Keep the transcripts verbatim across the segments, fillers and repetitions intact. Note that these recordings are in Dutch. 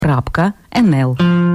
Rapka en Nel.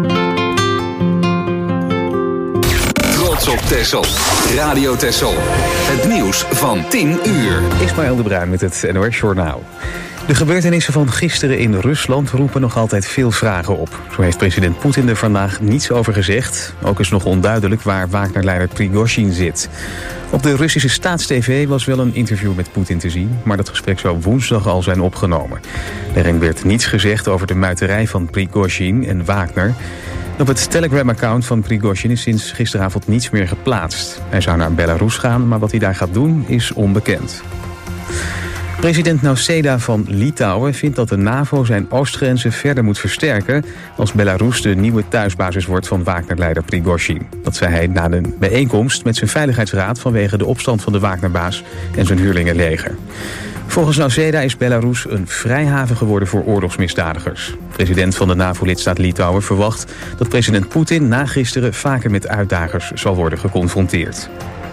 Trots op Texel. Radio Texel. Het nieuws van tien uur. Ismaël de Bruin met het N O S-journaal. De gebeurtenissen van gisteren in Rusland roepen nog altijd veel vragen op. Zo heeft president Poetin er vandaag niets over gezegd. Ook is nog onduidelijk waar Wagner-leider Prigozhin zit. Op de Russische staatstv was wel een interview met Poetin te zien, maar dat gesprek zou woensdag al zijn opgenomen. Daarin werd niets gezegd over de muiterij van Prigozhin en Wagner. Op het Telegram-account van Prigozhin is sinds gisteravond niets meer geplaatst. Hij zou naar Belarus gaan, maar wat hij daar gaat doen is onbekend. President Nausėda van Litouwen vindt dat de NAVO zijn oostgrenzen verder moet versterken als Belarus de nieuwe thuisbasis wordt van Wagner-leider Prigozhin. Dat zei hij na een bijeenkomst met zijn veiligheidsraad vanwege de opstand van de Wagnerbaas en zijn huurlingenleger. Volgens Nausėda is Belarus een vrijhaven geworden voor oorlogsmisdadigers. President van de NAVO-lidstaat Litouwen verwacht dat president Poetin na gisteren vaker met uitdagers zal worden geconfronteerd.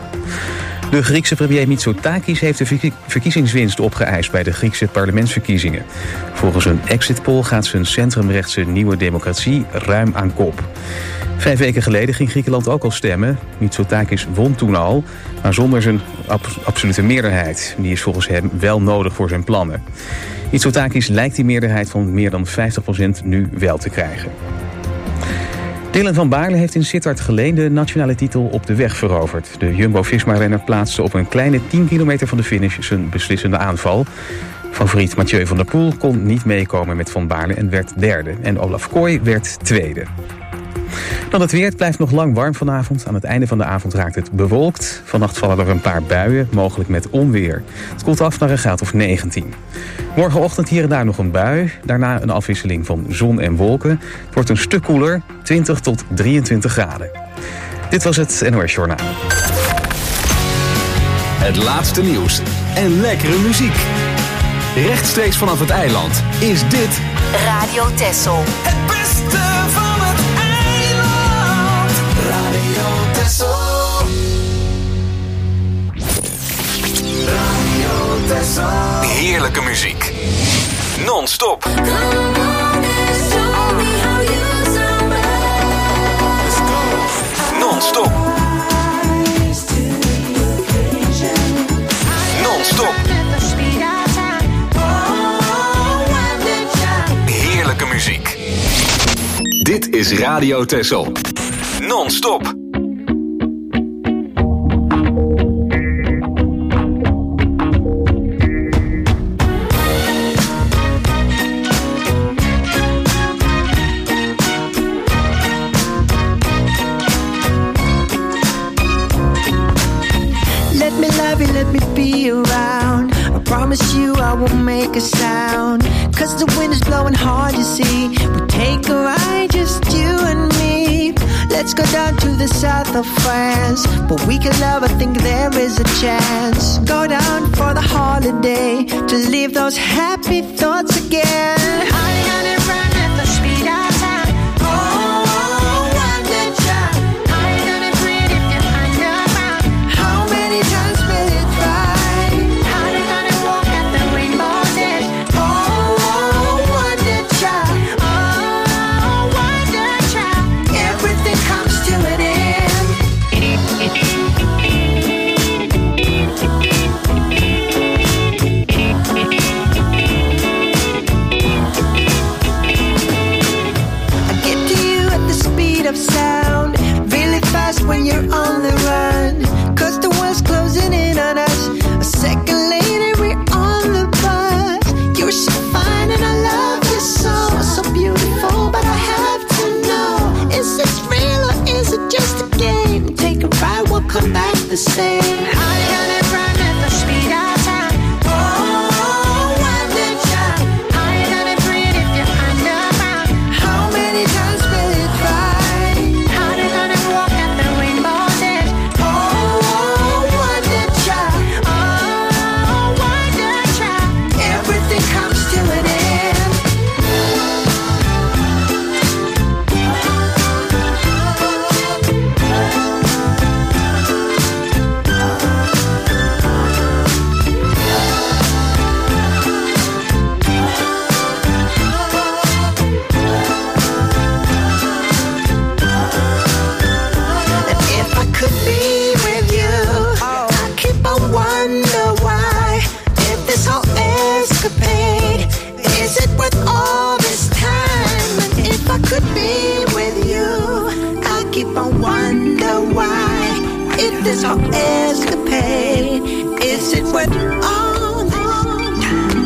De Griekse premier Mitsotakis heeft de verkiezingswinst opgeëist bij de Griekse parlementsverkiezingen. Volgens een exit poll gaat zijn centrumrechtse Nieuwe Democratie ruim aan kop. Vijf weken geleden ging Griekenland ook al stemmen. Mitsotakis won toen al, maar zonder zijn ab- absolute meerderheid. Die is volgens hem wel nodig voor zijn plannen. Mitsotakis lijkt die meerderheid van meer dan vijftig procent nu wel te krijgen. Dylan van Baarle heeft in Sittard Geleen de nationale titel op de weg veroverd. De Jumbo-Visma-renner plaatste op een kleine tien kilometer van de finish zijn beslissende aanval. Favoriet Mathieu van der Poel kon niet meekomen met Van Baarle en werd derde. En Olaf Kooi werd tweede. Dan het weer. Het blijft nog lang warm vanavond. Aan het einde van de avond raakt het bewolkt. Vannacht vallen er een paar buien, mogelijk met onweer. Het koelt af naar een graad of negentien. Morgenochtend hier en daar nog een bui. Daarna een afwisseling van zon en wolken. Het wordt een stuk koeler, twintig tot drieëntwintig graden. Dit was het N O S-journaal. Het laatste nieuws en lekkere muziek. Rechtstreeks vanaf het eiland is dit Radio Texel. Het beste van het eiland. Radio Texel. Radio Texel. heerlijke muziek. Non-stop. Non-stop. Non-stop. Heerlijke muziek. Dit is Radio Texel. Non-stop. Let me be around. I promise you I won't make a sound. Cause the wind is blowing hard, you see. We take a ride, just you and me. Let's go down to the south of France. But we can love, I think there is a chance. Go down for the holiday. To leave those happy thoughts again. I got it right at the speed of time. Oh, what did you? I got it pretty if you find out. How many times will it try? How they gonna walk at the rainbow's edge? Oh, what did you? Oh, what did you? Everything comes to an end. I get to you at the speed of sound. Really fast when you're on the run. Cause the world's closing in on us. A second later we're on the bus. You're so fine and I love you so. So beautiful, but I have to know. Is this real or is it just a game? Take a ride, we'll come back the same. I got it right at the speed of time. Oh, what did you? I got it pretty if you find out. How many times will it try? How they gonna walk at the rainbow's edge? Oh, what did you? Oh, what did you? Everything comes to an end. this whole escapade? Is it worth all this time?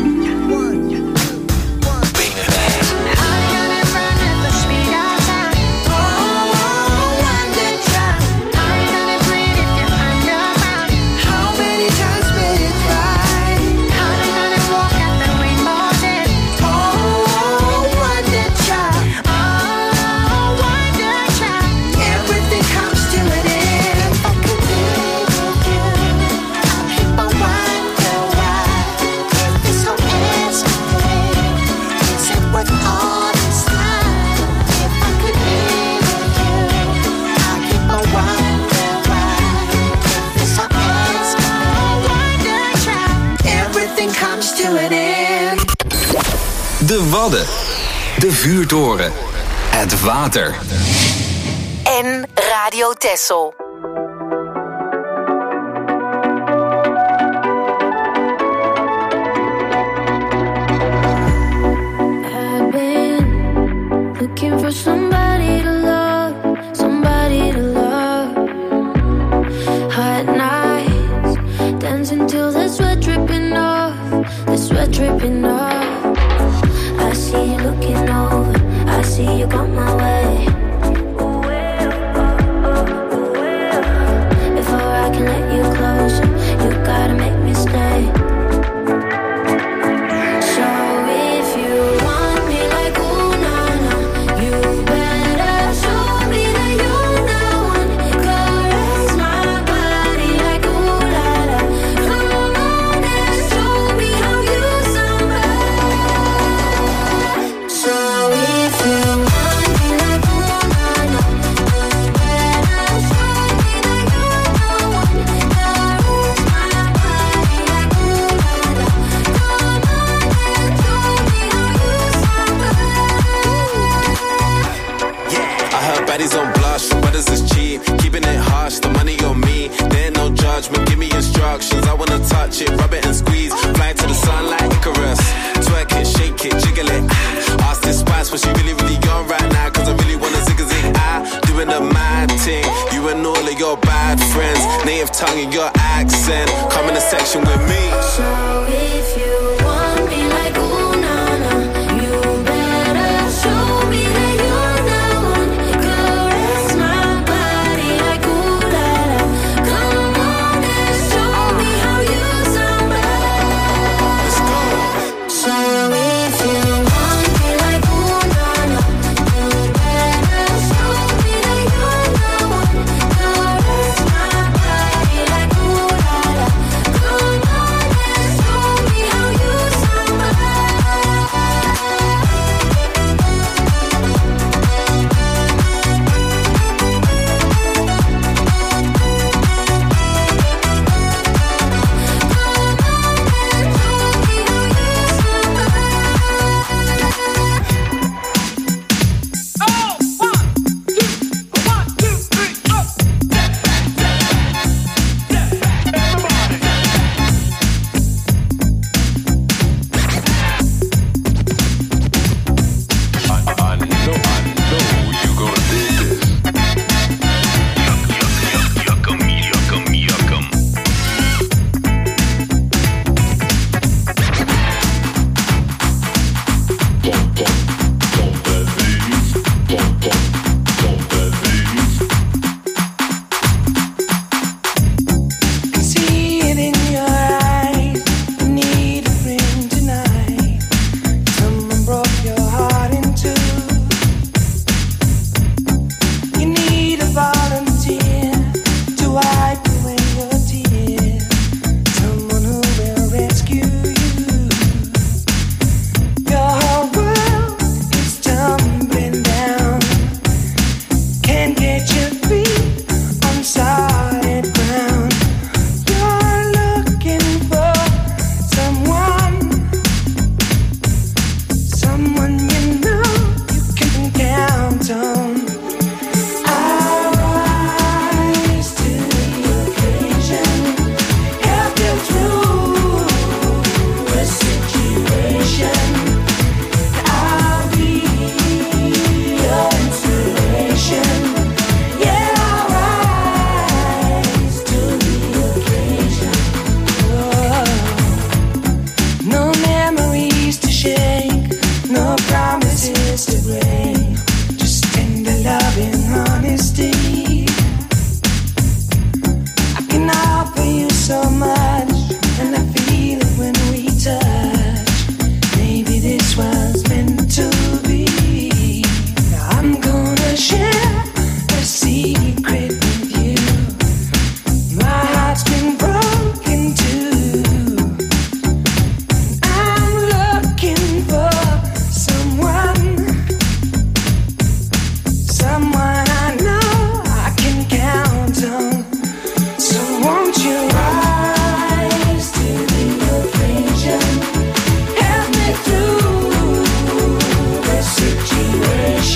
De Wadden. De Vuurtoren. Het water. En Radio Texel. I've been looking for somebody to love, somebody to love. Hot nights, dancing till the sweat dripping off, the sweat dripping off. I see you looking over, I see you come my way. Before I can let you closer, you gotta make me stay. So if you want me like ooh na na, you better show me that you're the one. Caress my body like ooh la la. Come on and show me how you somebody. So if you want me like ooh na na, you better show me that you're the one. Caress my body like ooh la la. Come on and show me how you somebody. I heard baddies on blush, brothers is cheap. Keeping it harsh, the money on me. There ain't no judgment, give me instructions. I wanna touch it, rub it and squeeze. Fly to the sun like Icarus. Twerk it, shake it, jiggle it. Ah. Ask this spice what she really, really on right now. Cause I really wanna zig a zig. I doing the mad thing. You and all of your bad friends. Native tongue and your accent. Come in the section with me. So if you want me like ooh na na, you better show me that you're the one. Caress my body like ooh la la. Come on and show me how you somebody. Let's go. So if you want me like ooh na na, you better show me that you're the one. Caress my body like ooh la la. Come on and show me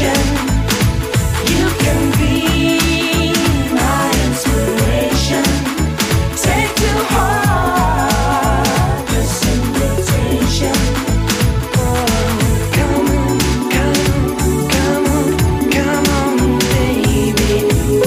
You can be my inspiration. Take to heart this invitation. Oh, come on, come on, come on, come on, baby.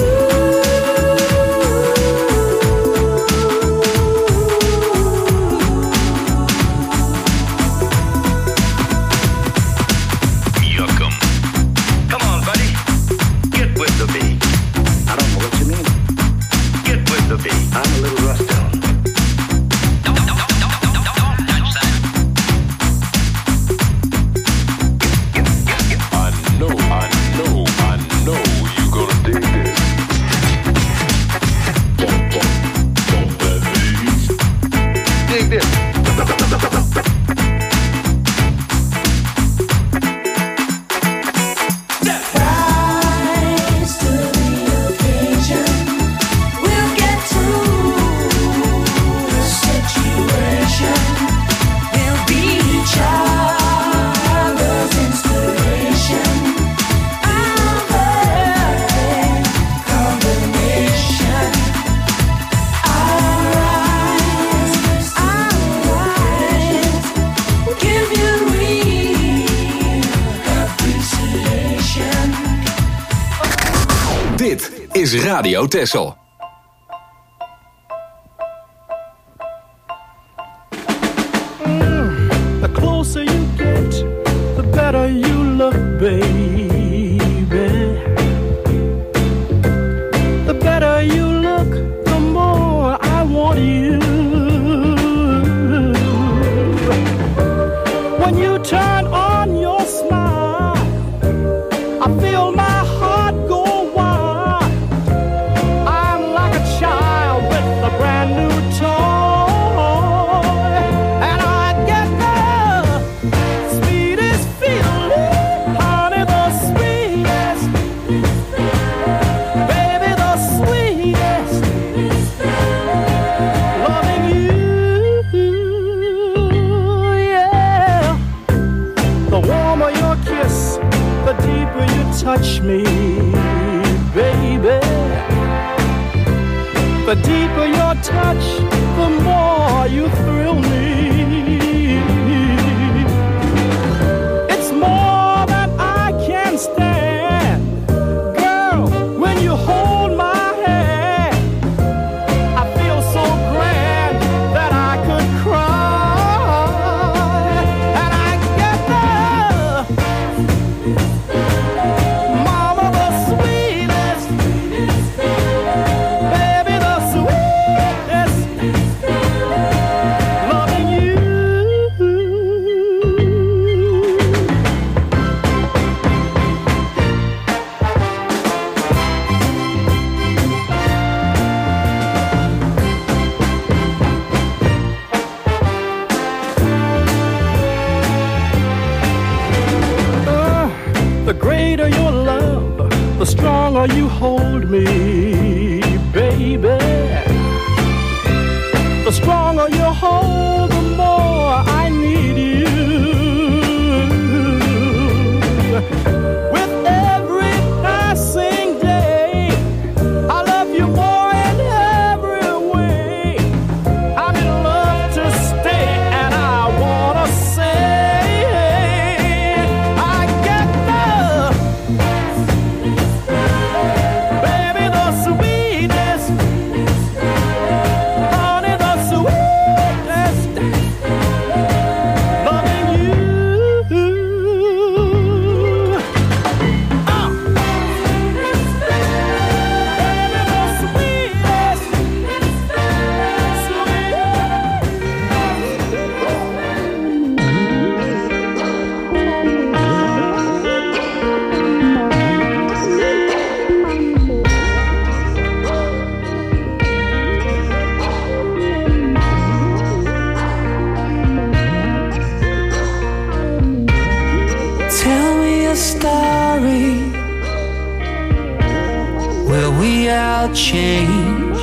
Yuckum. Come on, buddy. Get with the beat. I don't know what you mean. Get with the beat. I'm a little rusty on. Don't, don't, don't, don't, don't, don't, don't touch that. I know, I know, I know you gonna dig this. Bump, bump, bump that beat. Dig this. Rise to the occasion. We'll get through the situation. We'll be each other's inspiration. Our perfect combination. Our rise, our rise, give you real appreciation. Dit is Radio Texel. The closer you get, the better you look, baby. The better you look, the more I want you. When you turn on your smile, I feel my heart go wild. I'm like a child with a brand new toy, and I get the sweetest feeling, honey, the sweetest, baby, the sweetest, loving you, yeah. The warmer your kiss, the deeper you touch me, baby. The deeper your touch, the more you thrill me. It's more than I can stand. Girl, when you hold my hand, I feel so grand that I could cry. And I get the mama, the sweetest, baby, the sweetest, loving you. Uh, the greater your love, the stronger you hold me, baby. The stronger you hold, the more I need you. With every passing day, I love you more in every way. I'm in love to stay, and I wanna say, I get the baby, the sweetest, honey, the sweetest, loving you. Ah. Baby, the sweetest, Tell me a story where we all change,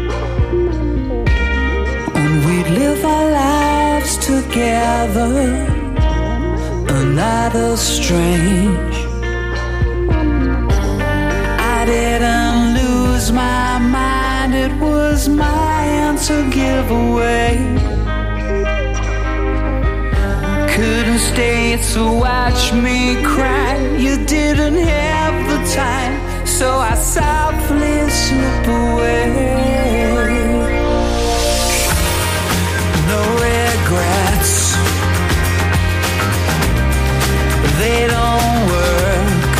when we live our lives together, another strange. was mine to give away. Couldn't stay to watch me cry. You didn't have the time, so I softly slip away. No regrets, they don't work.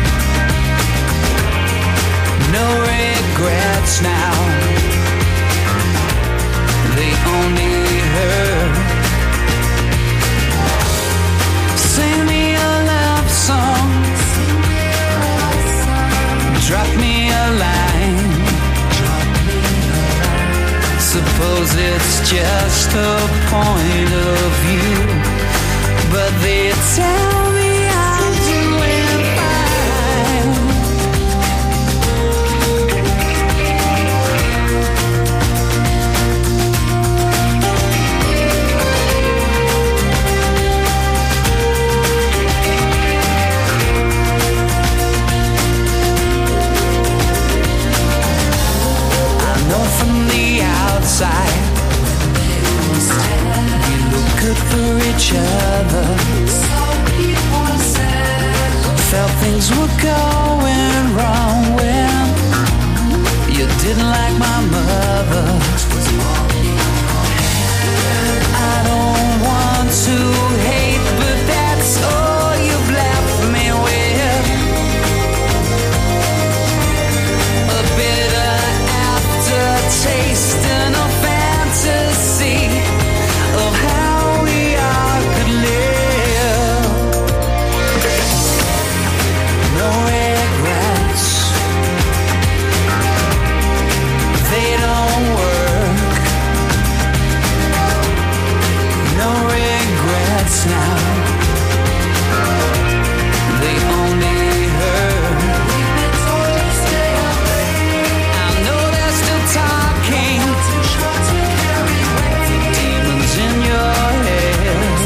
No regrets now, they only hurt. Sing me a love song, drop me a line. Suppose it's just a point of view, but they tell me I'm doing fine. I know from the outside we look good for each other. Felt things were going wrong when you didn't like my mother. I don't want to hate, but that's all you've left me with. A bitter aftertaste and a fantasy of how we all could live. No regrets, they don't work. No regrets now, they only hurt. I know they're still talking, demons in your head.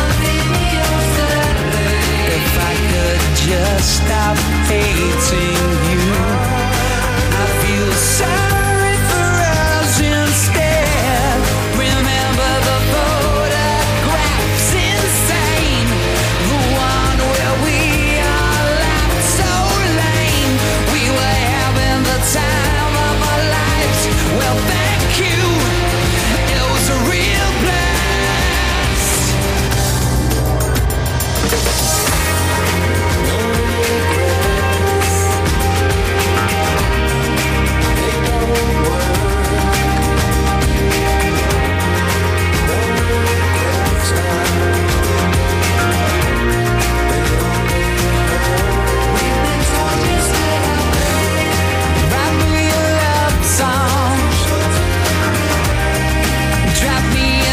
If I could just stop hating you, I feel sorry for us instead. Remember the photographs insane, the one where we all laughed so lame. We were having the time of our lives. Well, thank you, it was a real blast. No regrets, they don't work. No regrets now, they only hurt. We've been told to stay away. Write me a love song, drop me a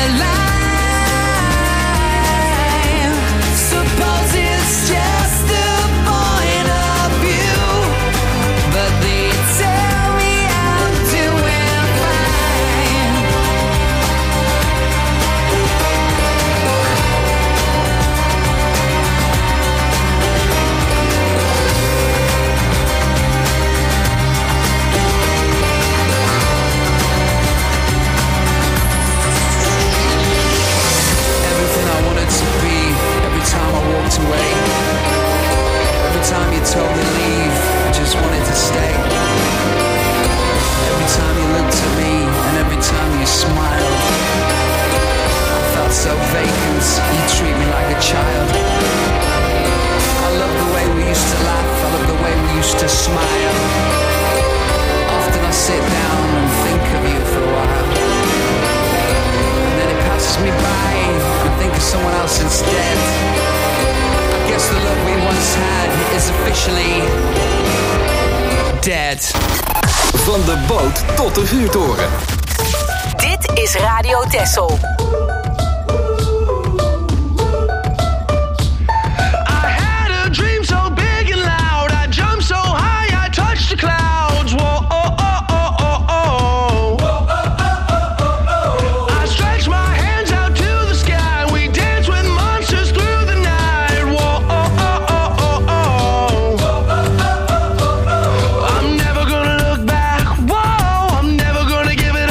line. Suppose it's just a point of view, but they tell me I'm doing fine. Everything I wanted to be, every time I walked away, every time you told me leave, I just wanted to stay. Every time you looked at me and every time you smiled, I felt so vacant, you treat me like a child. I love the way we used to laugh, I love the way we used to smile. Often I sit down and think of you for a while, and then it passes me by and I think of someone else instead. I guess the love we once had is officially dead. Van de boot tot de vuurtoren. Dit is Radio Texel. I had a dream so big and loud, I jumped so high, I touched the clouds. Whoa, oh, oh, oh, oh, oh. I stretched my hands out to the sky, we danced with monsters through the night. Whoa, oh, oh, oh, oh, oh. I'm never gonna look back, whoa, I'm never gonna give it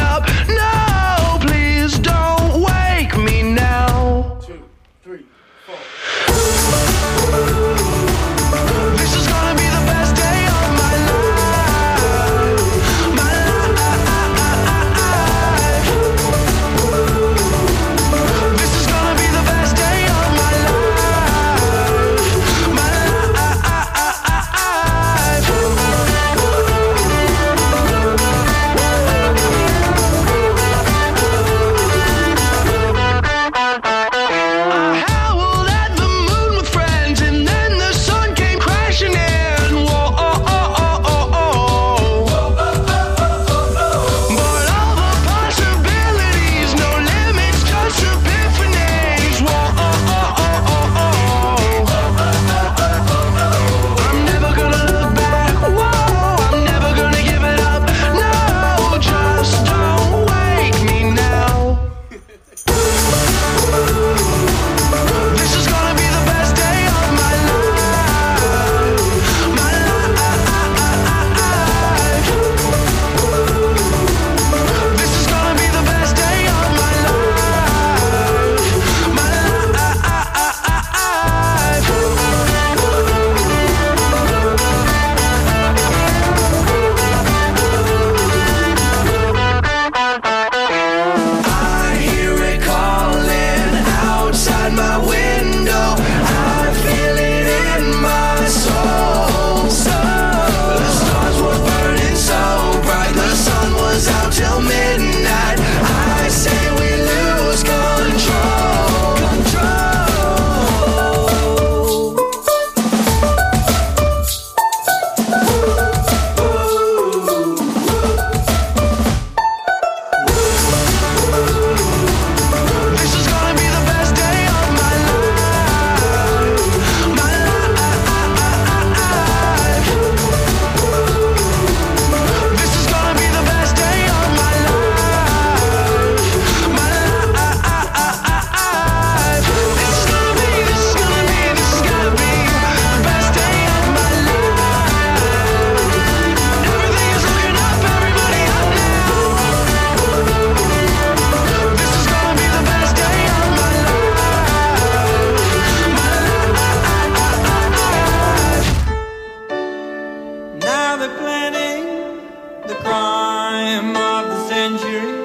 they planning the crime of the century?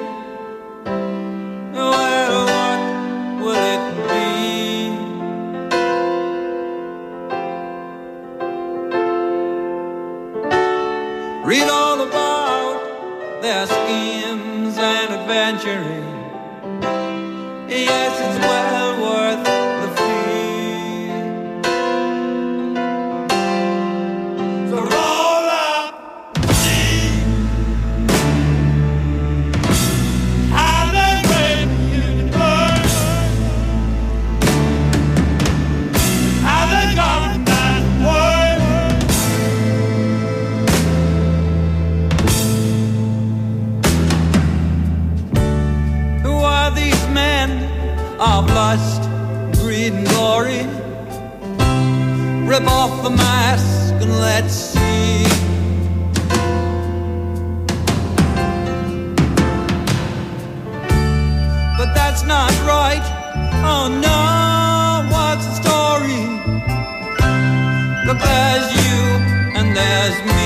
Well, what will it be? Read all about their schemes and adventuring. Yes, it's well worth the fee. So roll up the deep. How they break you burn. How they got that word. Who are these men of lust, greed and glory? Rip off the mask and let's see. But that's not right. Oh no, what's the story? Look, there's you and there's me.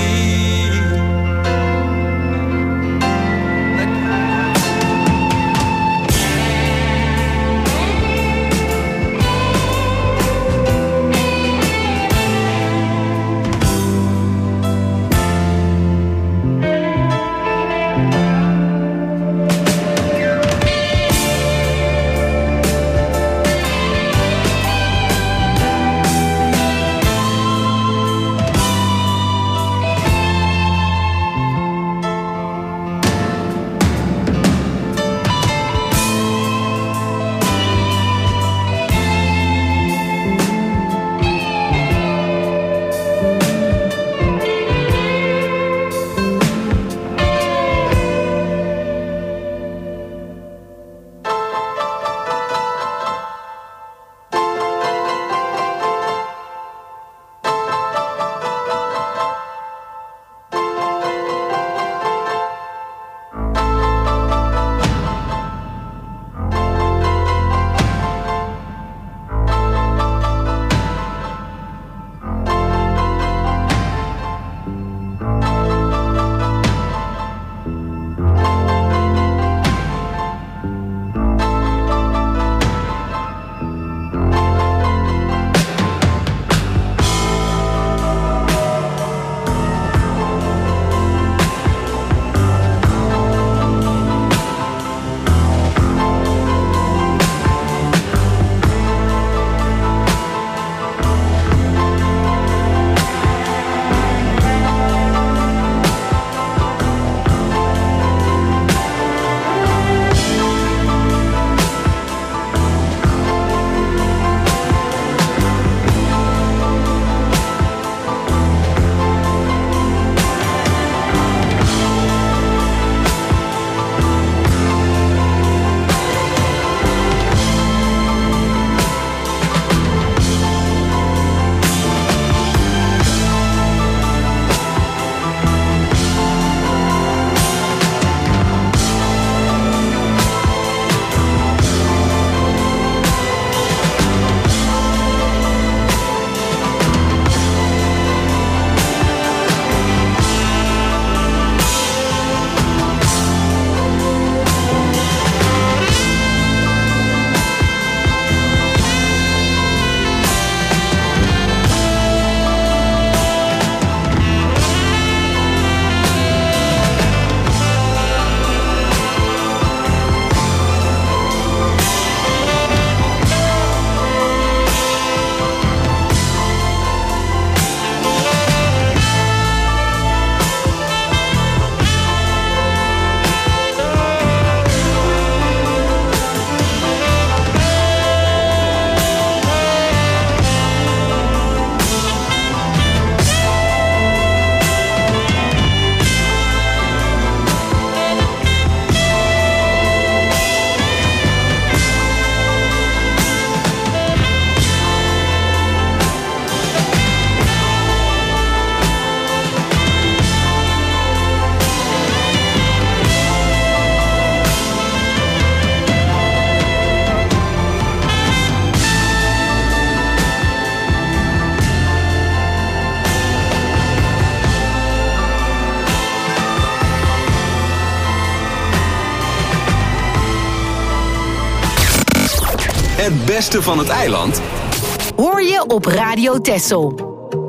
Het beste van het eiland hoor je op Radio Texel.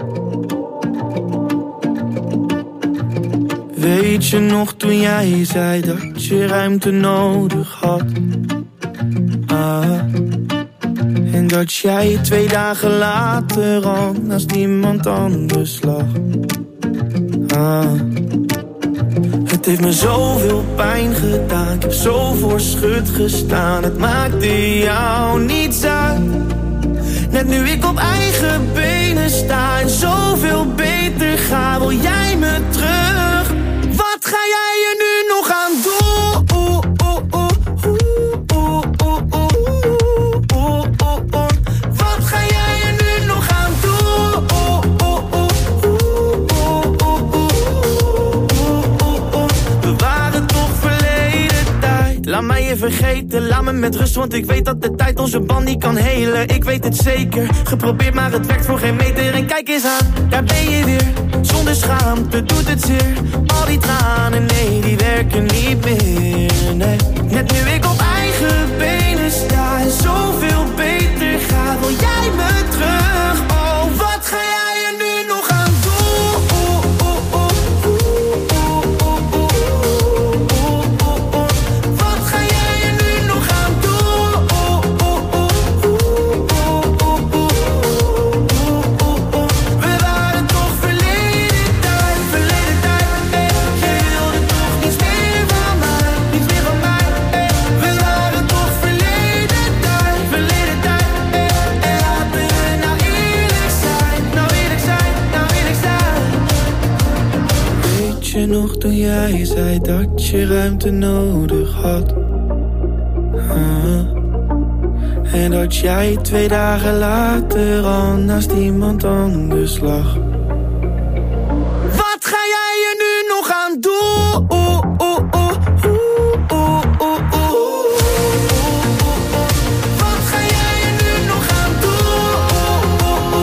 Weet je nog toen jij zei dat je ruimte nodig had? Ah. En dat jij twee dagen later al naast iemand anders lag. Ah. Het heeft me zoveel pijn gedaan, ik heb zo voor schut gestaan. Het maakte jou niets uit. Net nu ik op eigen benen sta en zoveel beter ga, wil jij me terug. Wat ga jij er nu nog aan doen? Wat ga jij er nu nog aan doen? We waren toch verleden tijd. Laat mij je vergeten, laat me met rust, want ik weet dat de tijd onze band niet kan helen. Ik weet het zeker, geprobeerd maar het werkt voor geen meter. En kijk eens aan, daar ben je weer. Zonder schaamte doet het zeer. Al die tranen, nee, die werken niet meer, nee. Net nu ik op eigen benen sta en zoveel beter ga, wil jij me terug. Oh, wat ga jij er nu nog aan doen? Wat ga jij er nu nog aan doen? We waren toch verleden tijd, verleden tijd, eh. Je wilde toch niets meer van mij, niets meer van mij, eh. We waren toch verleden tijd, verleden tijd, eh. En laten we nou eerlijk zijn, nou eerlijk zijn, nou eerlijk zijn. Weet je nog toen jij zei dat je ruimte nodig had? Ah. En dat jij twee dagen later al naast iemand anders lag. Wat ga jij er nu nog aan doen? Wat ga jij er nu nog aan doen?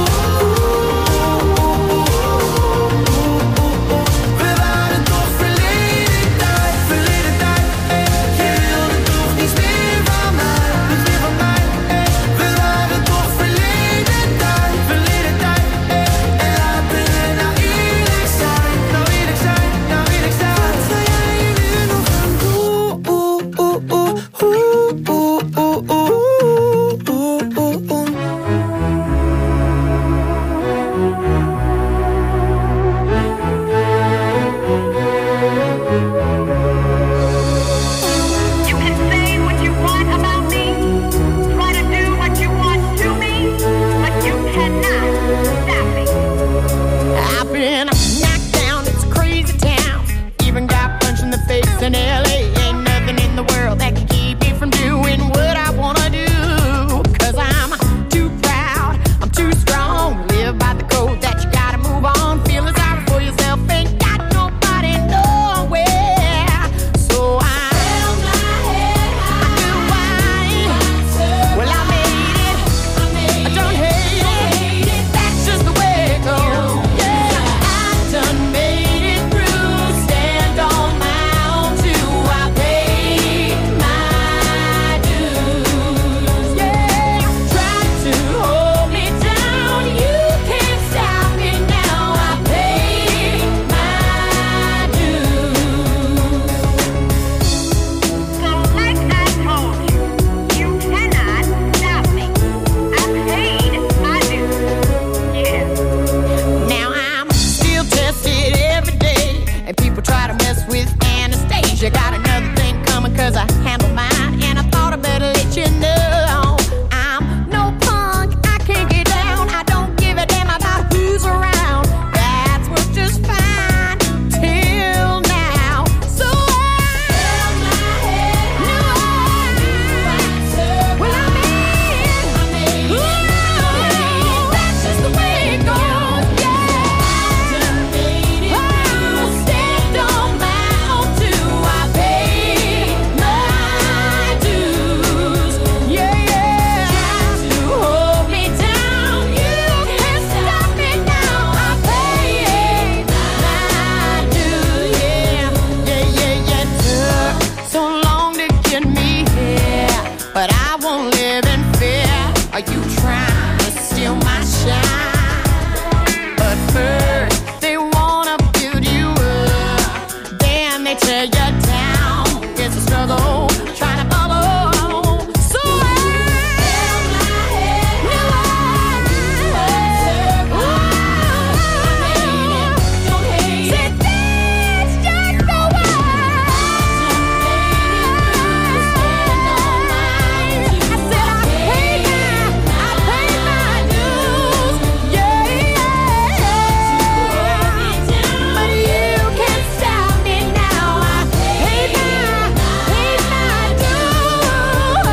We waren toch verleden tijd, verleden tijd, eh. Je wilde toch niets meer van mij, niets meer van mij, eh. We waren toch verleden tijd, verleden tijd, eh. En laten Are you trying to steal my shine? But first they wanna build you up, then they tear you down. It's a struggle trying to bubble. So held my head, no, don't hate it. Said that's just the way. I said I paid my, I paid my dues, yeah, yeah. But you can't stop me now. I paid my, paid my dues.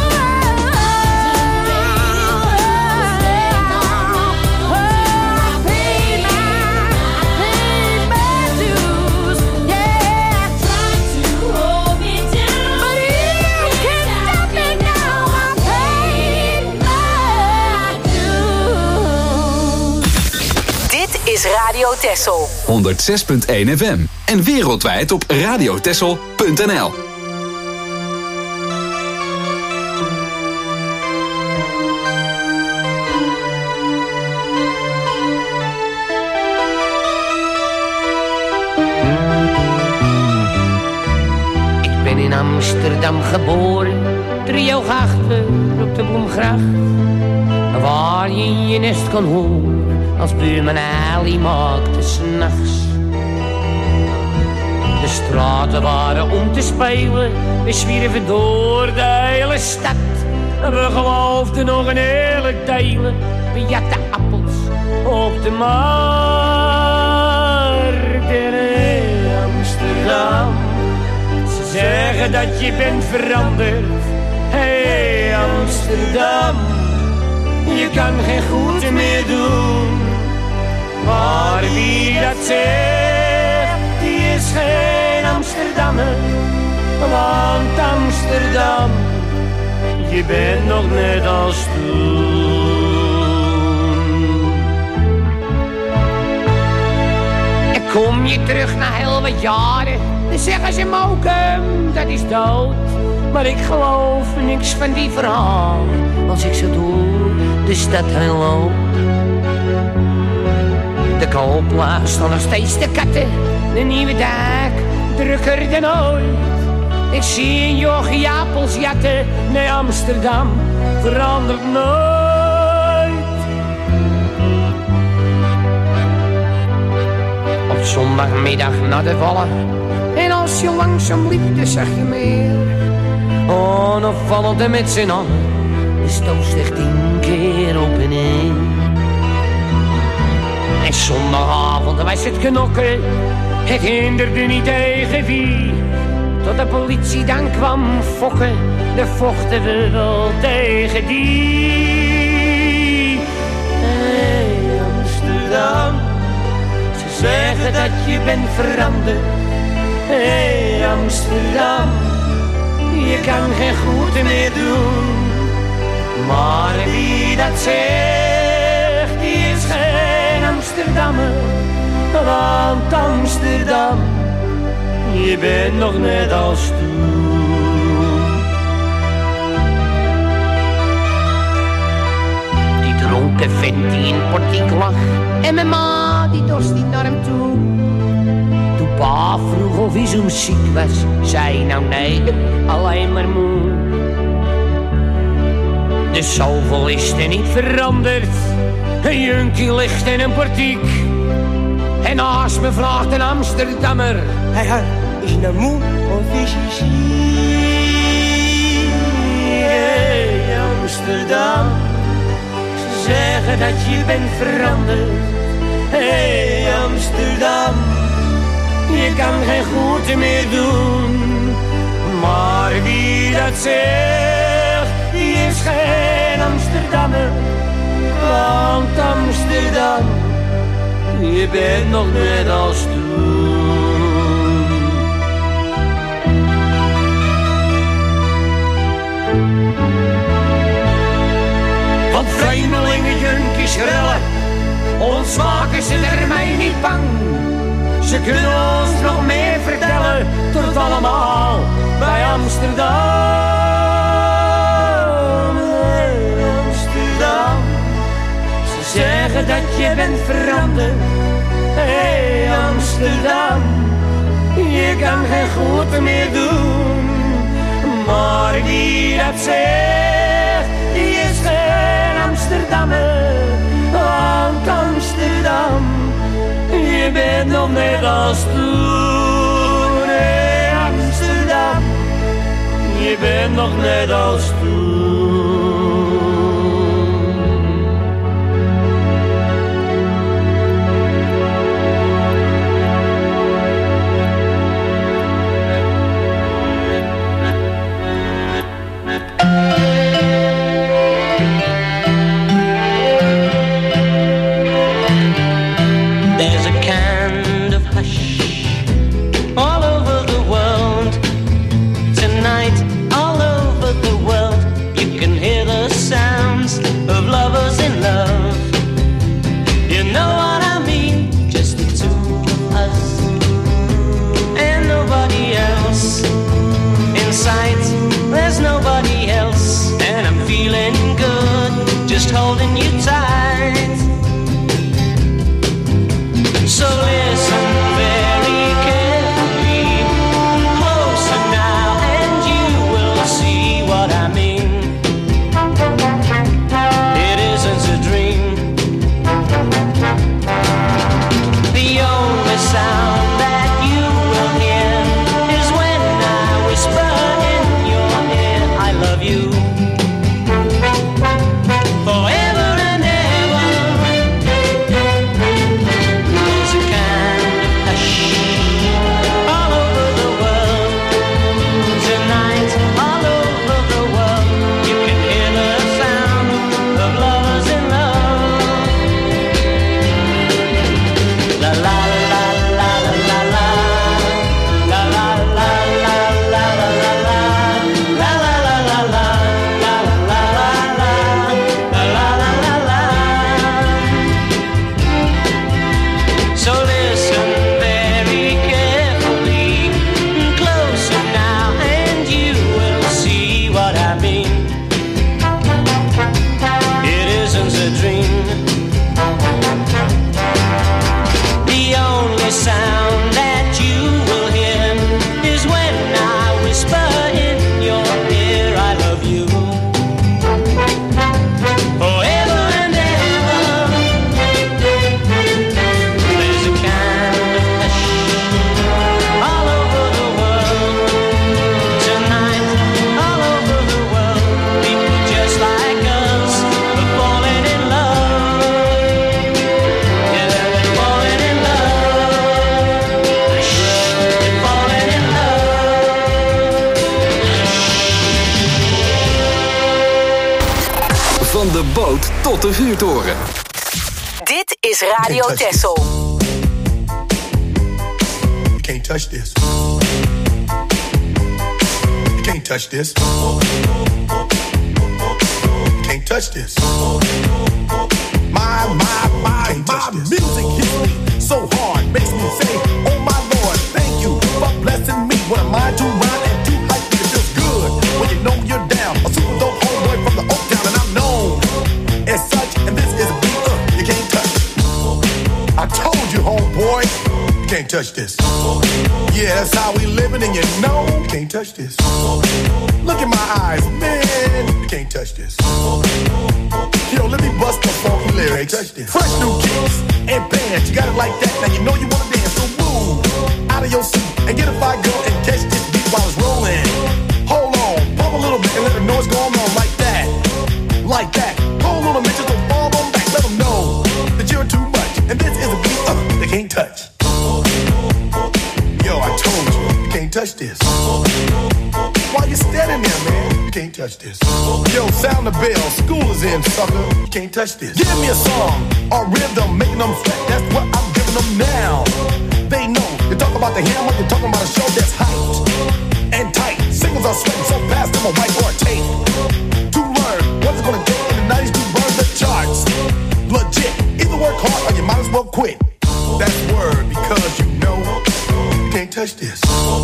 Oh, I paid my, paid my dues, yeah. Trying to hold me down, but you can't stop me now. I paid my dues. Dit is Radio Texel. honderdzes punt één F M. En wereldwijd op radiotexel punt n l. Ik ben in Amsterdam geboren, driehoog achter op de Bloemgracht. Waar je in je nest kon horen, als buurman Ali maakte 's nachts. De straten waren om te spelen, we zwierven door de hele stad. We geloofden nog een hele delen, we jatten appels op de markt in Amsterdam. Ze zeggen dat je bent veranderd, hey Amsterdam. Je kan geen goed meer doen, maar wie dat zegt, die is geen Amsterdammer. Want Amsterdam, je bent nog net als toen. En kom je terug na heel wat jaren, dan zeggen ze Mokum, dat is dood. Maar ik geloof niks van die verhaal, als ik zo door de stad heen loop. De koopplaats staan nog steeds de katten, de nieuwe dijk drukker dan ooit. Ik zie een jochie appels jatten, nee Amsterdam verandert nooit. Op zondagmiddag naar de vallen, en als je langzaam liep, dan zag je meer. Onopvallend en met z'n allen, de stoof zich tien keer op en neer. En zondagavond was het knokken, het hinderde niet tegen wie. Tot de politie dan kwam fokken, dan vochten we wel tegen die. Hey Amsterdam, ze zeggen dat je bent veranderd. Hey Amsterdam, je kan geen goed meer doen. Maar wie dat zegt, die is geen Amsterdammer. Want Amsterdam, je bent nog net als toen. Die dronken vent die in het portiek lag, en mijn ma die dorst niet naar hem toe. Toen pa vroeg of hij zo ziek was, zei nou nee, alleen maar moe. Dus zoveel is er niet veranderd, een junkie ligt in een portiek. En naast me vraagt een Amsterdammer, hey, hey, is je nou moe of is je ziek? Hey Amsterdam, ze zeggen dat je bent veranderd. Hey Amsterdam, je kan geen goed meer doen. Maar wie dat zegt, die is geen Amsterdammer. Want Amsterdam, je bent nog net als toen. Want vreemdelingen, junkies, rellen, ons maken ze ermee niet bang. Ze kunnen ons nog meer vertellen, tot allemaal bij Amsterdam. Amsterdam. zeggen dat je bent veranderd. Hé hey, Amsterdam, je kan geen goed meer doen. Maar die dat zegt, die is geen Amsterdammer. Want Amsterdam, je bent nog net als toen. Hey Amsterdam, je bent nog net als toen. There's nobody else, and I'm feeling good, just holding you tight. So listen very carefully, closer now, and you will see what I mean. It isn't a dream. The only sound that you will hear is when I whisper love you forever and ever. There's a kind of hush all over the world tonight, all over the world. You can hear the sound of lovers in love. La la la la la la la la la la la la la la. Sound that you will hear is when I whisper in your ear, I love you forever and ever. There's a kind of hush all over the world tonight, all over the world. People just like us are falling in love. Yeah, they're falling in love. Van de boot tot de vuurtoren. Dit is Radio Texel. You can't touch this. You can't touch this. You can't touch this. My, my, my, my music hits me so hard. Makes me say, oh my Lord, thank you for blessing me. What am I to rhyme and to hype? It feels good when you know you're down. A super dope homeboy from the Oak Town, and I'm known as such, and this is a beat uh, you can't touch. I told you, homeboy, you can't touch this. Yeah, that's how we living, and you know you can't touch this. Look in my eyes, man, you can't touch this. Yo, let me bust the funky lyrics. Fresh new kicks and bands, you got it like that. Now you know you wanna dance, so move out of your seat and get a fire girl and catch this beat while it's rolling. Hold on, pump a little bit and let them know what's going on like that, like that. Hold on a minute, just don't fall on back. Let them know that you're too much, and this is a beat uh, they can't touch. Yo, I told you, you can't touch this. Why you standing there, man? You can't touch this. Yo, sound the bell, school is in, sucker. You can't touch this. Give me a song, a rhythm, making them sweat. That's what I'm giving them now. They know, you talk about the hammer, you're talking about a show that's hyped and tight. Singles are sweating so fast, I'm a whiteboard tape. To learn what's it gonna take in the nineties to burn the charts. Legit, either work hard or you might as well quit. That's word, because you know you can't touch this.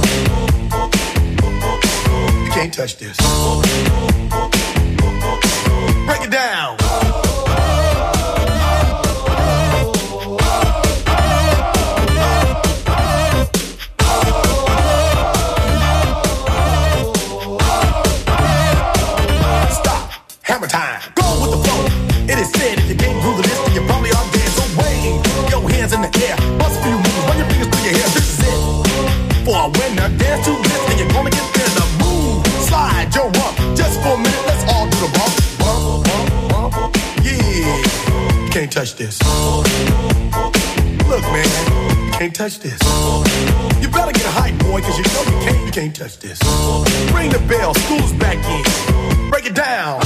You can't touch this. Break it down. touch this. Look, man, you can't touch this. You better get hype, boy, cause you know you can't, you can't touch this. Ring the bell, school's back in. Break it down.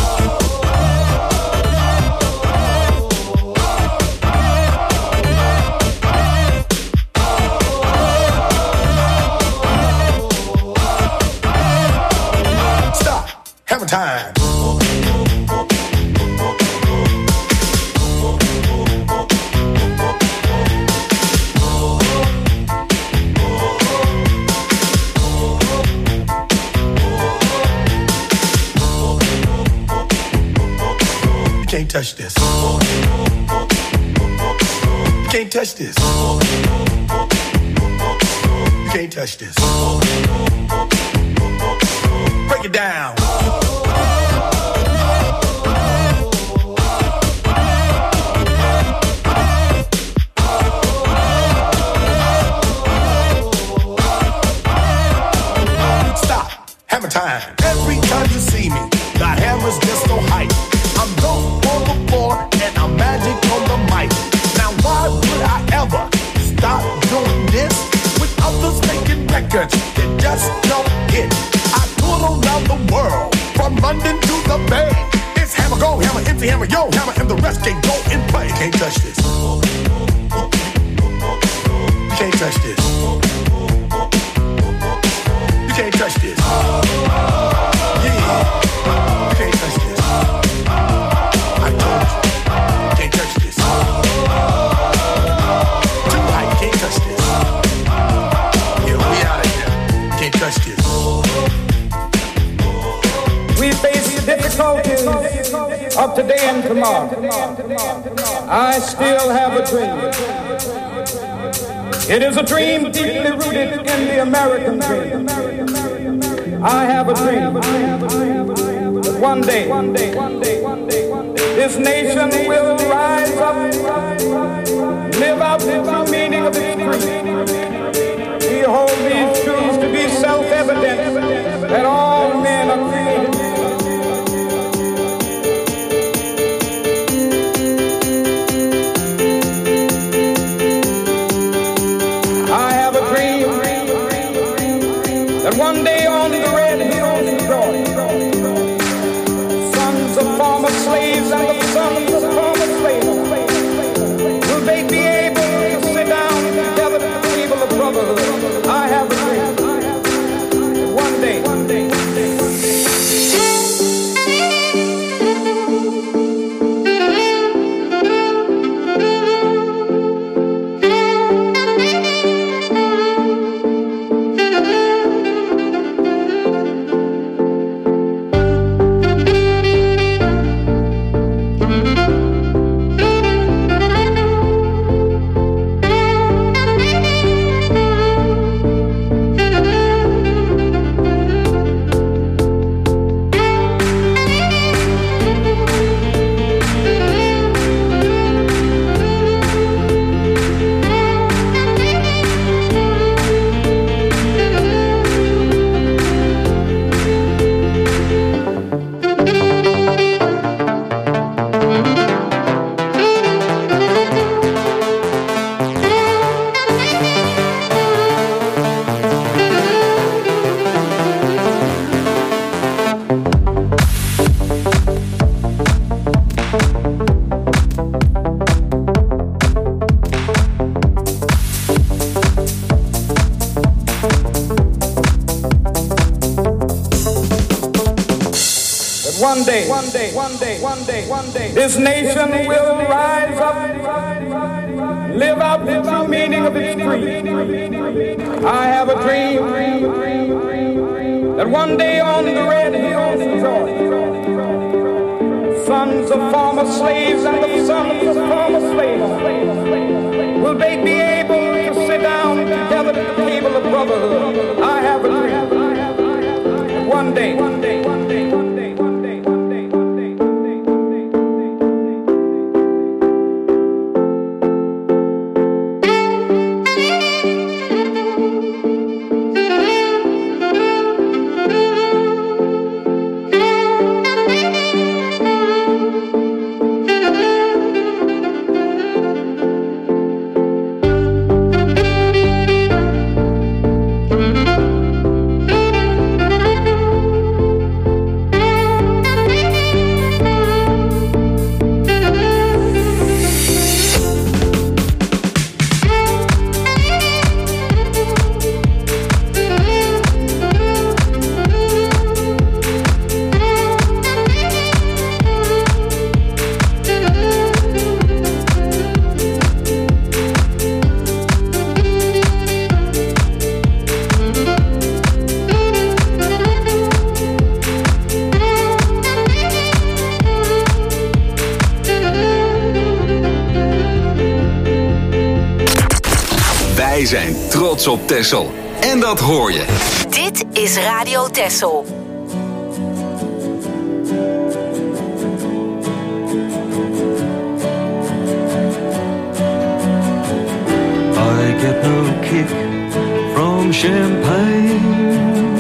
Stop. Hammer time. You can't touch this. You can't touch this. You can't touch this. Break it down. Stop. Hammer time. Every time you see me, the hammer's just so hype. I'm dope on the floor and I'm magic on the mic. Now why would I ever stop doing this with others making records that just don't hit? I tour around the world from London to the Bay. It's hammer, go hammer, empty hammer, yo hammer, and the rest can go and play. You can't touch this. You can't touch this. You can't touch this. Yeah, you can't touch this. I told you, you can't touch this. Too high, you can't touch this. Yeah, we out of here. You can't touch this. We face the difficulties of today and tomorrow. I still have a dream. It is a dream deeply rooted in the American dream. I have a dream that one day this nation will rise up, live out the true meaning of its creed. We hold these truths to be self-evident that all men are created. I have a dream that one day on the red hills of Georgia, sons of former slaves and the sons of former slaves, will they be able to sit down together at the table of brotherhood? I have a dream that one day, one day, one day, one day. One day, one day, one day, one day, one day, this nation will rise up, live out the true meaning of its creed. I have a dream that one day on the red hills of Georgia, sons of former slaves and the sons of former slaves, will they be able to sit down together at the table of brotherhood? I have a dream that one day, one day, one day, one day. Wij zijn trots op Texel. En dat hoor je. Dit is Radio Texel. I get no kick from champagne.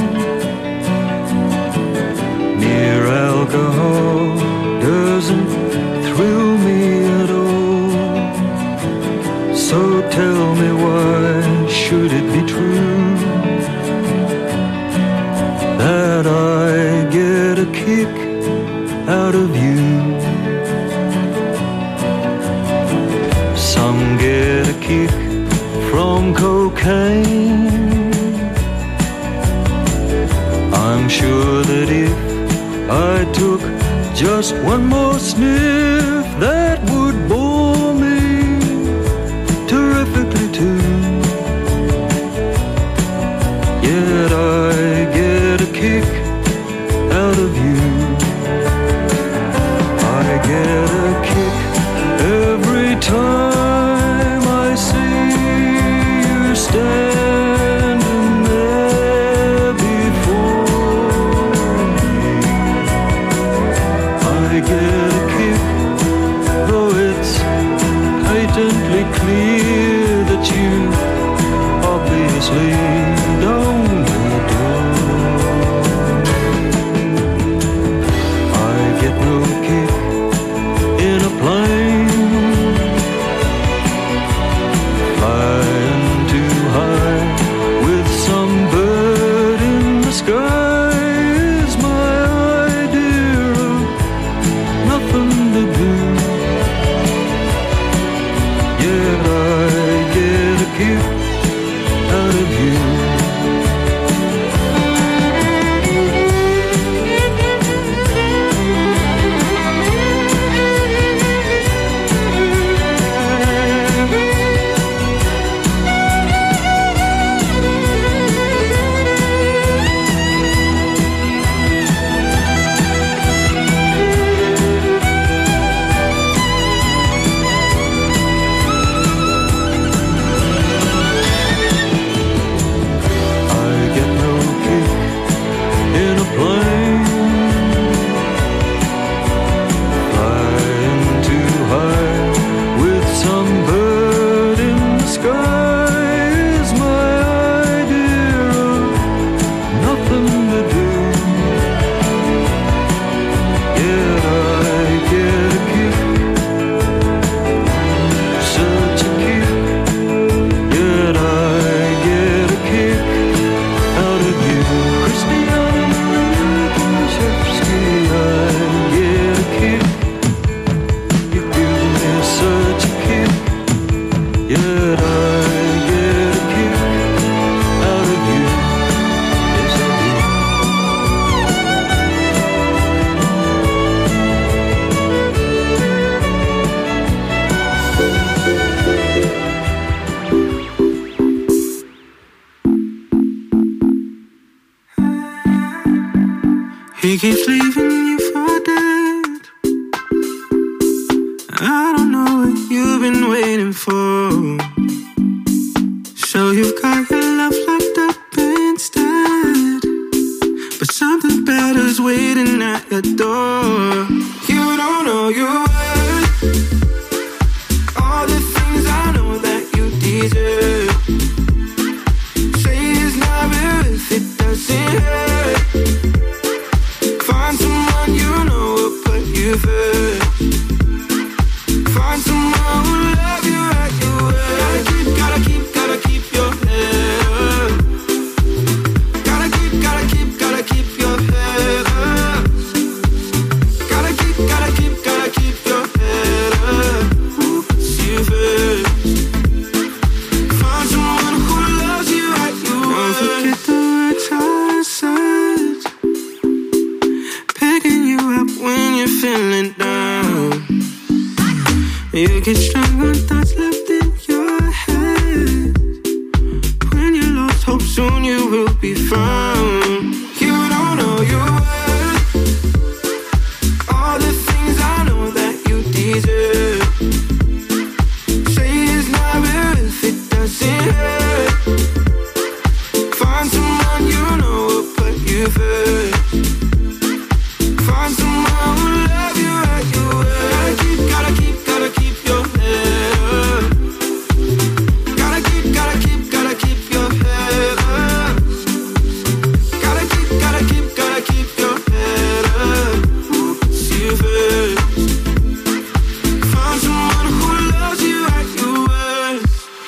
Mere alcohol doesn't thrill me at all. So tell me, why should it be true that I get a kick out of you? Some get a kick from cocaine. I'm sure that if I took just one more sniff, that would bore me terrifically too. Yet I get a kick out of you. I get a kick every time I see you standing there before me. I get a kick, though it's patently clear that you obviously don't adore me. I get no kick in a plane flying too high with some bird in the sky is my idea of nothing to do. Yet I get a kick out of you. He keeps leaving you for dead. I don't know what you've been waiting for. So you've got your love locked up instead. But something better's waiting at your door. You don't know your worth. All the things I know that you deserve. Say it's not real if it doesn't hurt. Find someone you know will put you first. Find someone who love you at your word. Gotta keep, gotta keep, gotta keep your head up. Gotta keep, gotta keep, gotta keep your head up. Gotta keep, gotta keep, gotta keep your head up. Who puts you first? Find someone who loves you at your word. Don't forget the words I said. Picking you up when you're feeling down. You get stronger, thoughts left in your head. When you lost hope, soon you will be found. You don't know your worth. All the things I know that you deserve. Say it's not real if it doesn't hurt. Find someone you know will put you first. Find someone who love you at your worst. Gotta keep, gotta keep, gotta keep your head up. Gotta keep, gotta keep, gotta keep your head up. Gotta keep, gotta keep, gotta keep your head up. See you first. Find someone who loves you at your worst.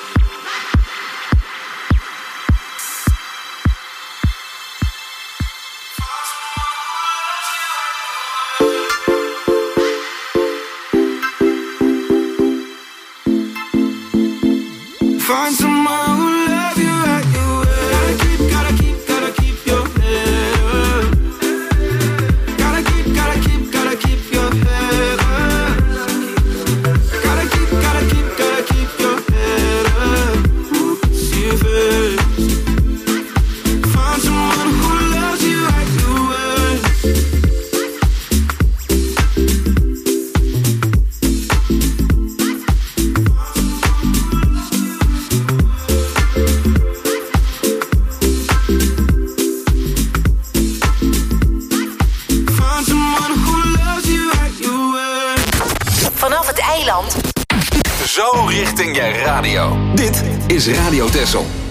Find someone who love you at your worst. Gotta keep, gotta keep, gotta keep your head up. Gotta keep, gotta keep, gotta keep your head up. Gotta keep, gotta keep, gotta keep your head up. See you first. Find someone who loves you at your worst. Find someone who loves you at your worst. Vanaf het eiland Zo richting je radio. Dit is Radio Texel.